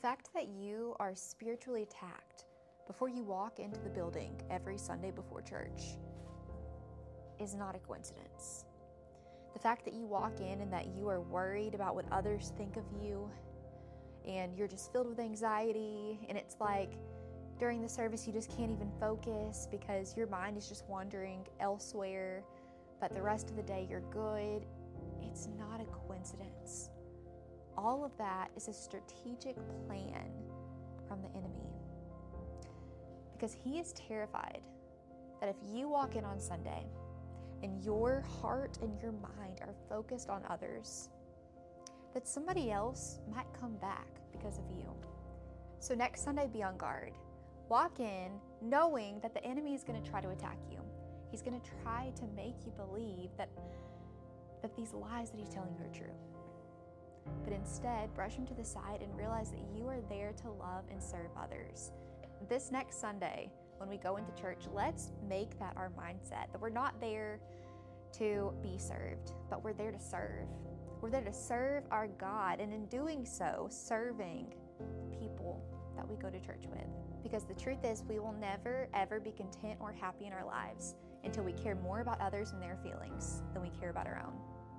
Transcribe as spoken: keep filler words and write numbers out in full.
fact that you are spiritually attacked before you walk into the building every Sunday before church is not a coincidence. The fact that you walk in and that you are worried about what others think of you and you're just filled with anxiety, and it's like during the service you just can't even focus because your mind is just wandering elsewhere, but the rest of the day you're good. It's not a coincidence. All of that is a strategic plan from the enemy, because he is terrified that if you walk in on Sunday and your heart and your mind are focused on others, that somebody else might come back because of you. So next Sunday, be on guard. Walk in knowing that the enemy is going to try to attack you. He's going to try to make you believe that, that these lies that he's telling you are true. But instead, brush them to the side and realize that you are there to love and serve others. This next Sunday, when we go into church, let's make that our mindset, that we're not there to be served, but we're there to serve. We're there to serve our God, and in doing so, serving the people that we go to church with. Because the truth is, we will never, ever be content or happy in our lives until we care more about others and their feelings than we care about our own.